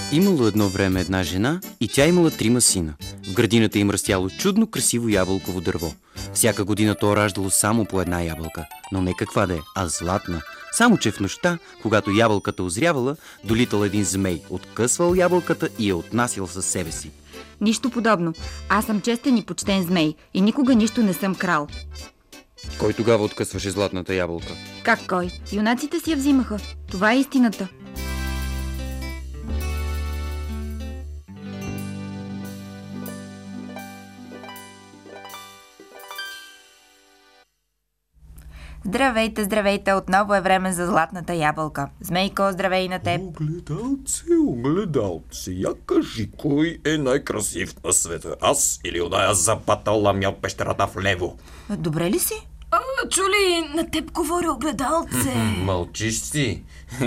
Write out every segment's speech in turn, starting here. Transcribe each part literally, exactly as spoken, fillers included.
Имало едно време една жена и тя имала трима сина. В градината им растяло чудно красиво ябълково дърво. Всяка година то раждало само по една ябълка, но не каква да е, а златна. Само че в нощта, когато ябълката озрявала, долитал един змей, откъсвал ябълката и я отнасял със себе си. Нищо подобно. Аз съм честен и почтен змей и никога нищо не съм крал. Кой тогава откъсваше златната ябълка? Как кой? Юнаците си я взимаха. Това е истината. Здравейте, здравейте! Отново е време за златната ябълка. Змейко, здравей на теб! Огледалце, огледалце, я кажи, кой е най-красив на света? Аз или оная запатала мял пещерата в лево? Добре ли си? А, чули, на теб говори огледалце. Мълчиш си.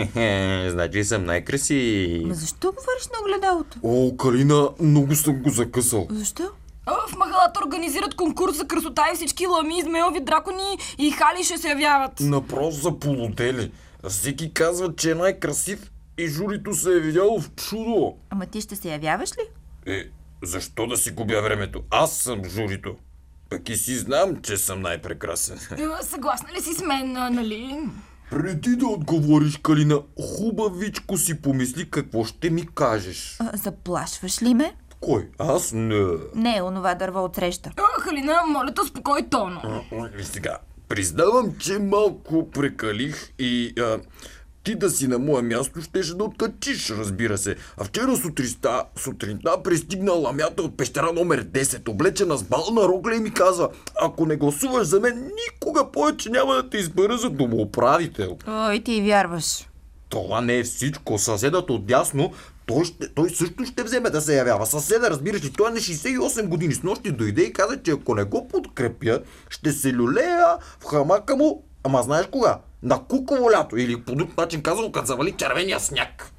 Значи съм най-красив. Ма защо говориш на огледалото? О, Калина, много съм го закъсал. Защо? А, в махалата организират конкурс за красота и всички лами, змеови, дракони и хали ще се явяват. Направо за полудели. Всеки казва, че е най-красив и журито се е видяло в чудо. Ама ти ще се явяваш ли? Е, защо да си губя времето? Аз съм журито. Пък и си знам, че съм най-прекрасен. А, съгласна ли си с мен, а, нали? Преди да отговориш, Калина, хубавичко си помисли какво ще ми кажеш. А, заплашваш ли ме? Кой? Аз не. Не е онова дърво отсреща. А, Халина, моля те, успокой тоно. И сега, признавам, че малко прекалих и а, ти да си на мое място щеше да откачиш, разбира се. А вчера сутринта, сутринта пристигна ламята от пещера номер десет, облечена с бална рокля и ми казва: ако не гласуваш за мен, никога повече няма да те избера за домоуправител. Ой, ти вярваш. Това не е всичко. Съседът отдясно, той, ще, той също ще вземе да се явява. Съседа, разбираш ли, той е на шейсет и осем години. С нощи дойде и каза, че ако не го подкрепя, ще се люлея в хамака му. Ама знаеш кога? На куково лято. Или по друг начин казано, като завали червения сняг.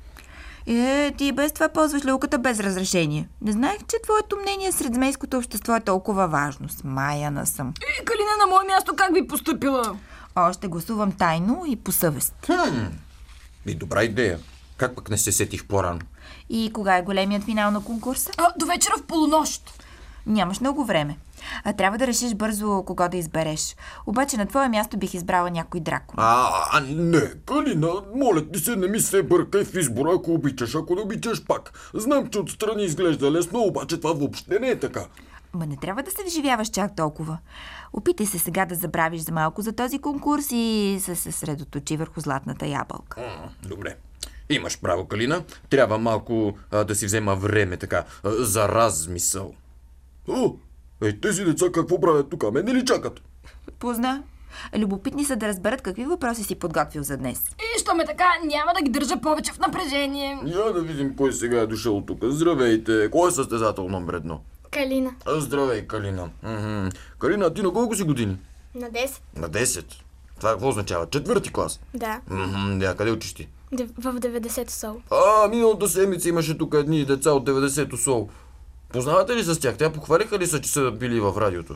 Е, ти без това ползваш люлката без разрешение. Не знаех, че твоето мнение сред змейското общество е толкова важно. Смаяна съм. И, Калина, на мое място как би поступила? Още гласувам тайно и по съвест. Хм, и добра идея. Как пък не се сетих по-рано? И кога е големият финал на конкурса? А, до вечера в полунощ. Нямаш много време. А трябва да решиш бързо кого да избереш. Обаче на твое място бих избрала някой дракон. А, а не, Калина, моля ти се, не ми се бъркай в избора, ако обичаш, ако не обичаш пак. Знам, че отстрани изглежда лесно, обаче това въобще не е така. Ма не трябва да се вживяваш чак толкова. Опитай се сега да забравиш за малко за този конкурс и се съсредоточи върху златната ябълка. М, добре. Имаш право, Калина. Трябва малко а, да си взема време така, а, за размисъл. О, е, тези деца какво правят тук? Мен не ли чакат? Позна. Любопитни са да разберат какви въпроси си подготвил за днес. И що ме така, няма да ги държа повече в напрежение. Я да видим кой сега е дошъл тук. Здравейте. Кой е състезател номер едно? Калина. А, здравей, Калина. М-м. Калина, ти на колко си години? На десет. На десет. Това какво означава? Четвърти клас? Да. М-м, да, къде учиш ти? Дев- В деветдесето сол. А, миналата седмица имаше тук едни деца от деветдесето сол. Познавате ли с тях? Тя похвалиха ли са, че са били в радиото?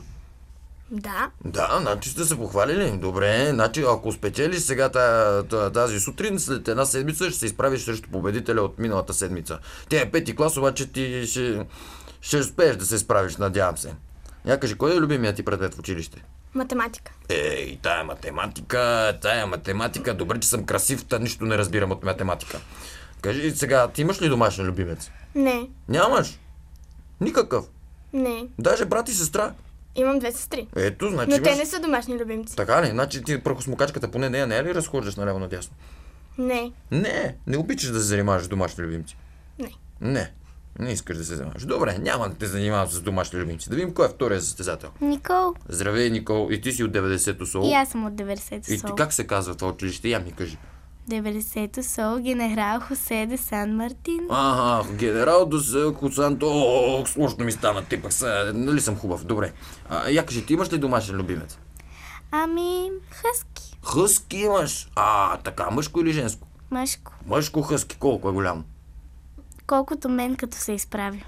Да. Да, значи сте се похвалили. Добре, значи ако спечелиш сега тази, тази сутрин, след една седмица ще се изправиш срещу победителя от миналата седмица. Тя е пети клас, обаче ти ще, ще успееш да се справиш, надявам се. Я кажи, кой е любимият ти предмет в училище? Математика. Ей, тая математика, тая математика. Добре, че съм красив, та нищо не разбирам от математика. Кажи сега, ти имаш ли домашен любимец? Не. Нямаш? Никакъв. Не. Даже брат и сестра. Имам две сестри. Ето, значи Но имаш... те не са домашни любимци. Така ли? Значи ти прахосмокачката поне нея не е ли разхождаш наляво надясно? Не. Не, не обичаш да се занимаваш с домашни любимци. Не. Не, не искаш да се занимаваш. Добре, няма да те занимавам с домашни любимци. Да видим кой е втория състезател. Никол. Здравей, Никол. И ти си от деветдесето сол. И аз съм от деветдесето И сол. ти как се казва това училище? Я ми кажи. деветдесето сол, генерал Хосе де Сан Мартин. Ага, генерал до Косанто. О, сложно ми стана, ти пък са. Нали съм хубав? Добре. А, я кажи, ти имаш ли домашен любимец? Ами, хъски. Хъски имаш. А, така, мъжко или женско? Мъжко. Мъжко хъски, колко е голямо? Колкото мен, като се изправя.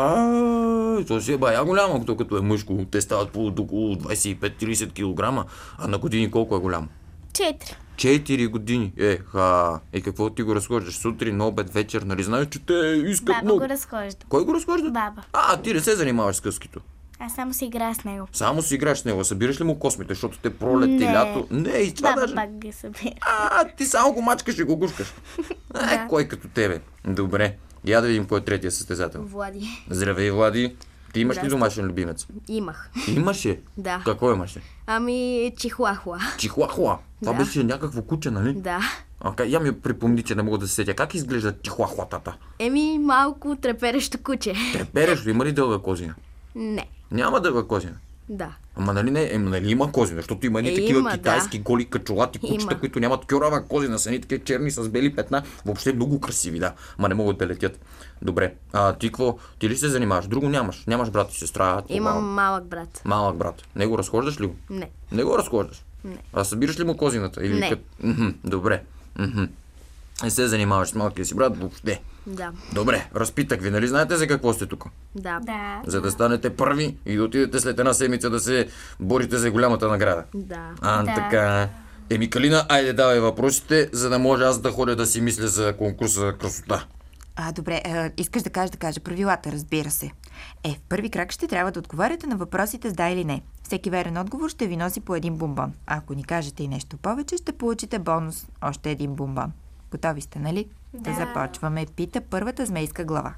А, то си е бая голямо, докато е мъжко. Те стават по около двадесет и пет до тридесет килограма, а на години колко е голямо? Четири. Четири години. Е, ха. И какво ти го разхождаш? Сутрин, на обед, вечер, нали знаеш, че те искат Баба много. го разхожда. Кой го разхожда? Баба. А, ти не се занимаваш с къскито. Аз само си играя с него. Само си играеш с него. Събираш ли му космите, защото те пролет и Не. лято? Не, и това Баба даже... пак ги събира. А, ти само го мачкаш и го гушкаш. Е, Да. кой като тебе? Добре. Я да видим кой е третия състезател. Влади. Здравей, Влади. Ти имаш ли Здрасти. домашен любимец? Имах. Имаше? Да. Какво имаше? Ами, чихуахуа. Чихуахуа. Това Да. беше някакво куче, нали? Да. А, я ми припомни, че не мога да се сетя. Как изглежда чихуахуатата? Еми, малко треперещо куче. Трепереш ли? Има ли дълга козина? Не. Няма дълга козина. Да. Ама нали не, ема нали има козина, защото има едни Е, такива има, китайски да. голи качулати кучета, Има. които нямат кьорава козина, са едни такива черни с бели петна, въобще много красиви, да, ма не могат да летят. Добре, а ти какво? Ти ли се занимаваш? Друго нямаш? Нямаш брат и сестра? Имам това- малък брат. Малък брат. Не го разхождаш ли го? Не. Не го разхождаш? Не. А събираш ли му козината? Или Не. Кът... Мгм, добре. Мгм. Не се занимаваш с малкия си брат въобще. Да. Добре, разпитах ви, нали знаете за какво сте тук? Да. Да. За да станете първи и да отидете след една седмица да се борите за голямата награда. Да. А, Да. така. Еми, Калина, айде давай въпросите, за да може аз да ходя да си мисля за конкурса за красота. А, добре, а, искаш да кажеш да кажа правилата, разбира се. Е, в първи крак ще трябва да отговаряте на въпросите с да или не. Всеки верен отговор ще ви носи по един бомбон. А ако ни кажете и нещо повече, ще получите бонус, още един бомбон. Готови сте, нали? Да, започваме. Пита първата змейска глава.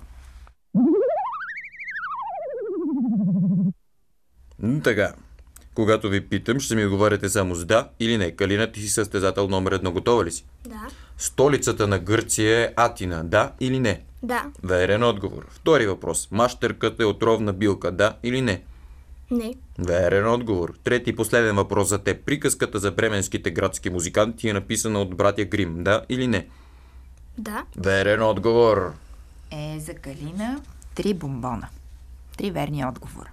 М, така. Когато ви питам, ще ми отговаряте само с да или не. Калина, ти си състезател номер едно. Готова ли си? Да. Столицата на Гърция е Атина. Да или не? Да. Верен отговор. Втори въпрос. Мащерката е отровна билка. Да или не? Не. Верен отговор. Трети и последен въпрос за теб. Приказката за бременските градски музиканти е написана от братя Грим. Да или не? Да. Верен отговор. Е, за Калина три бомбона. Три верни отговора.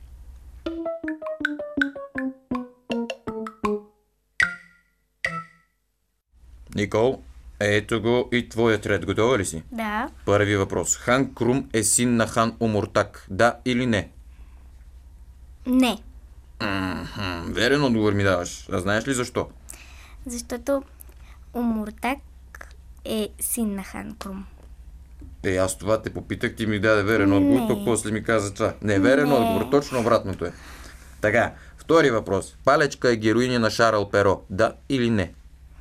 Никол, ето го и твоят ред. Готова ли си? Да. Първи въпрос. Хан Крум е син на хан Омуртак. Да или не? Не. Мгм, верен отговор ми даваш. А знаеш ли защо? Защото Омуртак е син на Хан Крум. Е, аз това те попитах, ти ми даде верен отговор, Не. пък после ми каза това. Не, верен Не. отговор, точно обратното е. Така, втори въпрос. Палечка е героиня на Шарл Перо. Да или не?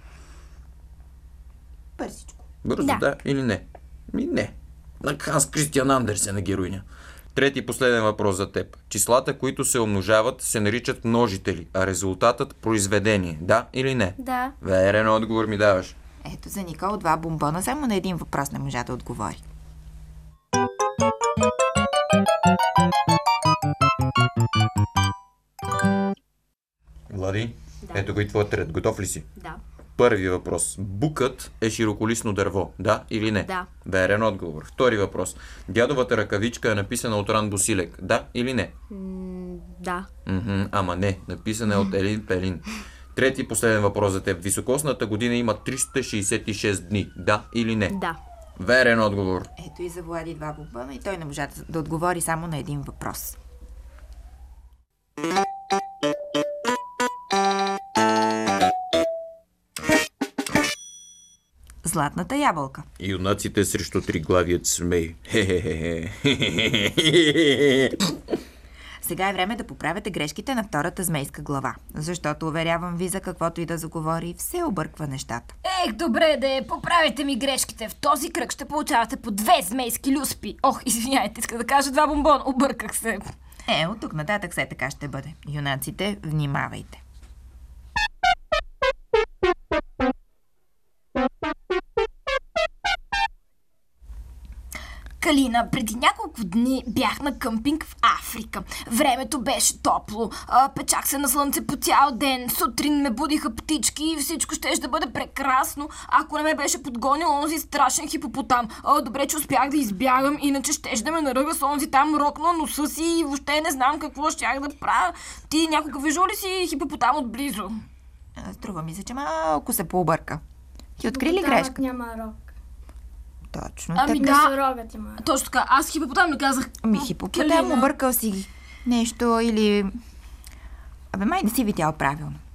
Бързичко. Бързо, да, Да. или не? Ми не. На Ханс Кристиан Андерсен е героиня. Трети и последен въпрос за теб. Числата, които се умножават, се наричат множители, а резултатът произведение. Да или не? Да. Верен отговор ми даваш. Ето за Никол два бомбона, само на един въпрос не можа да отговори. Влади, ето го и твоят ред. Готов ли си? Да. Първи въпрос. Букът е широколисно дърво. Да или не? Да. Верен отговор. Втори въпрос. Дядовата ръкавичка е написана от Ран Босилек. Да или не? М, да. Мхм, ама не. Написана е от Елин Пелин. Трети и последен въпрос за теб. Високосната година има триста шейсет и шест дни. Да или не? Да. Верен отговор. Ето и за Влади два бомбона и той не можа да, да отговори само на един въпрос. Златната ябълка. Юнаците срещу триглавият смей. Хе-хе-хе. Сега е време да поправяте грешките на втората змейска глава. Защото, уверявам ви, за каквото и да заговори, все обърква нещата. Ех, добре де, поправите ми грешките. В този кръг ще получавате по две змейски люспи. Ох, извиняйте, иска да кажа два бомбона. Обърках се. Е, от тук нататък все така ще бъде. Юнаците, внимавайте. Калина, преди няколко дни бях на къмпинг в Африка. Времето беше топло, а, печах се на слънце по цял ден, сутрин ме будиха птички и всичко щеше да бъде прекрасно, ако не ме беше подгонил онзи страшен хипопотам. А, добре, че успях да избягам, иначе щеше да ме наръга с онзи там рокна носа си и въобще не знам какво щях да правя. Ти някога виждал ли си хипопотам отблизо? А, Струва ми се, че малко се пообърка. Ти откри ли грешка? Няма рог. Точно Ами така. да. Носорогът има. Точно така, аз хипопотам ли казах? Ами хипопотам, Калина. объркал си нещо или... Абе, май не си видял правилно.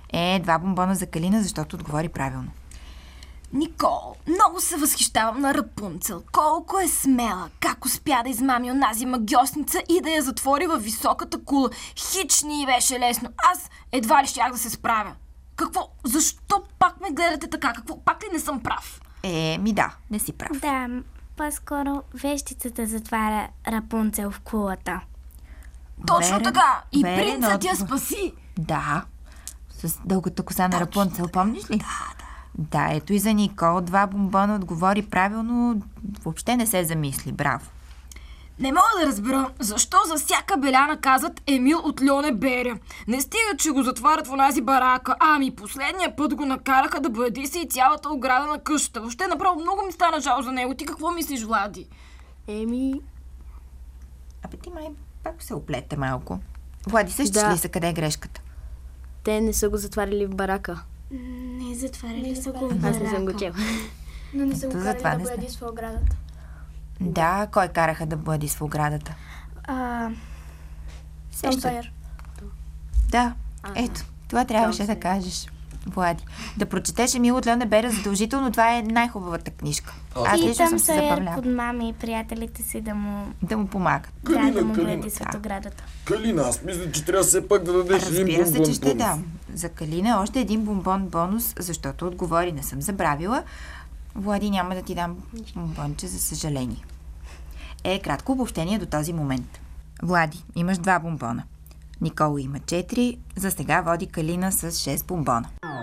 Е, два бомбона за Калина, защото отговори правилно. Никол, много се възхищавам на Рапунцел. Колко е смела, как успя да измами онази магиосница и да я затвори във високата кула. Хич ни беше лесно. Аз едва ли щях да се справя. Какво? Защо пак ме гледате така? Какво? Пак ли не съм прав? Е, ми да, не си прав. Да, по-скоро вещицата затваря Рапунцел в кулата. Точно Верен- така. И верен принцът я отговор. спаси. Да, с дългата коса на Рапунцел, помниш ли? Да, да. Да, ето и за Никол. Два бомбона отговори правилно, въобще не се замисли. Браво. Не мога да разбера защо за всяка беляна казват Емил от Льоне Беря. Не стига, че го затварят в онази барака, ами последния път го накараха да бъде се и цялата ограда на къщата. Въобще направо много ми стана жал за него. Ти какво мислиш, Влади? Еми, Абе ти май пак се оплете малко. Влади, също Да. ли са къде е грешката? те не са го затваряли в барака. Не затваряли са го в Аз не съм го барака. чел. Но не са Ето го затова карали не да знам. бъде в оградата. Да, кой караха да бъде в оградата? А, Също. Томфайер. Да, ето, това трябваше да кажеш, Влади. Да прочетеш Емил от Льоне Беря задължително, това е най-хубавата книжка. Аз И лично съм там се Сойер забавлява. под мами и приятелите си да му, Да му помагат. да, Калина, да му Калина. бъде свет оградата. Калина, аз мисля, че трябва все пак да дадеш един Разбира се, бомбон че ще бонус. дам. За Калина още един бомбон бонус, защото отговори, не съм забравила. Влади, няма да ти дам бомбонче, за съжаление. Е, кратко обобщение до този момент. Влади, имаш два бомбона. Никола има четири. За сега води Калина с шест бомбона.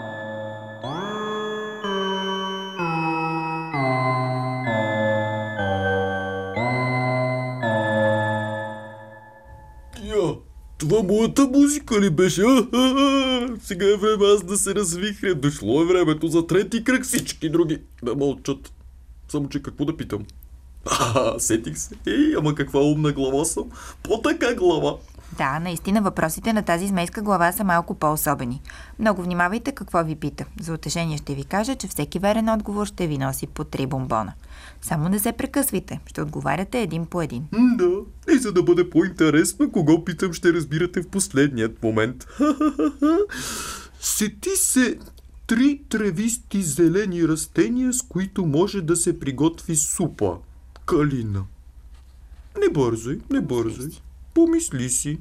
Я, това моята музика ли беше? А, а, а, сега е време аз да се развихря. Дошло е времето за трети кръг. Всички други да мълчат. Само че какво да питам? А, сетих се. Ей, ама каква умна глава съм. По-така глава. Да, наистина въпросите на тази змейска глава са малко по-особени. Много внимавайте какво ви пита. За утешение ще ви кажа, че всеки верен отговор ще ви носи по три бомбона. Само не се прекъсвайте. Ще отговаряте един по един. М, Да, и за да бъде по-интересно, кого питам, ще разбирате в последният момент. Ха-ха-ха. Сети се три тревисти зелени растения, с които може да се приготви супа. Калина. Не бързай, не бързай. Помисли си.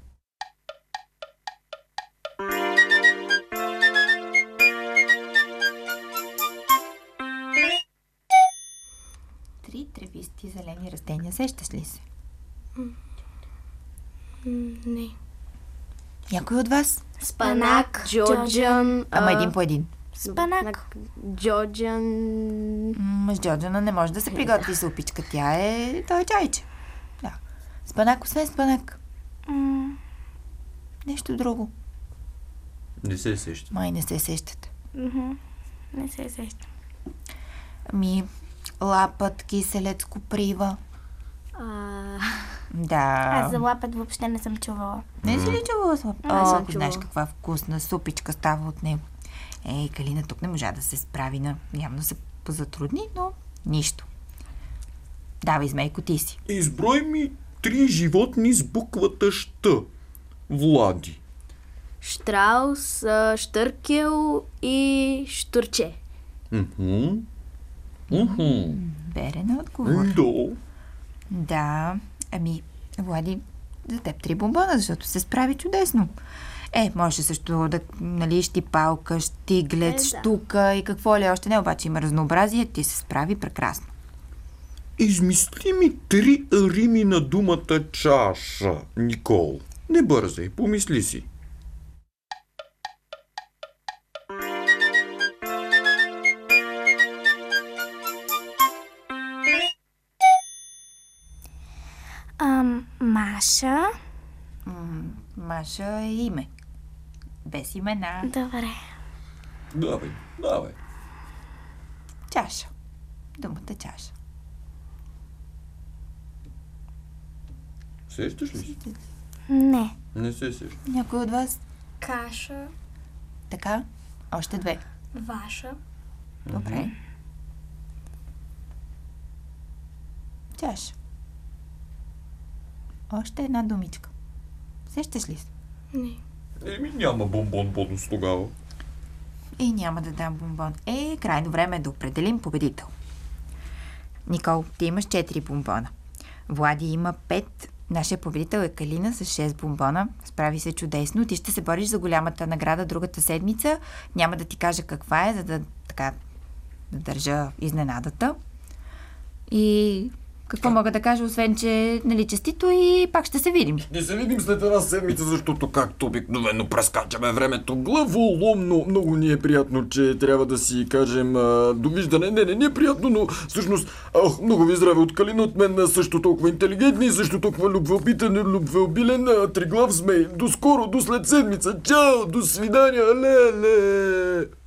Три тревисти зелени растения. Сещаш ли се? Не. Някой от вас? Спанак, Джорджан. Ама а, един по един. Спанак. Джорджан. М, С Джорджана не може да се приготви супичка. Тя е... Той е чайче. Да. Спанак, освен спанак. М, Нещо друго. Не се сеща. Май не се сещате. мгм. Не се сещам. Ами, лапът, киселец, коприва. А, Да. Аз за лапет въобще не съм чувала. Не си ли чувала с лап? Не О, съм ако знаеш чувала. каква вкусна супичка става от него. Ей, Калина тук не можа да се справи на... Явно се позатрудни, но нищо. Давай, змейко, ти си. Изброй ми три животни с буквата Щ. Влади. Штраус, а, Штъркел и Штурче. Мхм. Мхм. Верен отговор. Да. Да, ами, Влади, за теб три бомбона, защото се справи чудесно. Е, може също да, нали, щипалка, щиглец, Е, да. штука и какво ли още не, обаче има разнообразие, ти се справи прекрасно. Измисли ми три рими на думата чаша, Никол. Не бързай, помисли си. Ам, Маша. М, Маша е име. Без имена. Добре. Давай, давай. Чаша. Думата чаша. Сещаш ли си? Не. Не се сещаш. Някой от вас? Каша. Така? Още две. Ваша. Добре. Чаша. Още една думичка. Сещаш ли се? Не. Еми, няма бомбон бонус тогава. И няма да дам бомбон. Е, крайно време е да определим победител. Никол, ти имаш четири бомбона. Влади има пет. Нашия победител е Калина с шест бомбона. Справи се чудесно. Ти ще се бориш за голямата награда другата седмица. Няма да ти кажа каква е, за да така да държа изненадата. И какво мога да кажа, освен, че нали честито и пак ще се видим. Ще се видим след една седмица, защото както обикновено прескачаме времето главоломно. Много ни е приятно, че трябва да си кажем а, довиждане. Не, не, не е приятно, но всъщност ах, много ви здраве от Калина, от мен също толкова интелигентни и също толкова любвеобитен, любвеобилен, триглав змей. До скоро, до след седмица. Чао, до свидания, леле!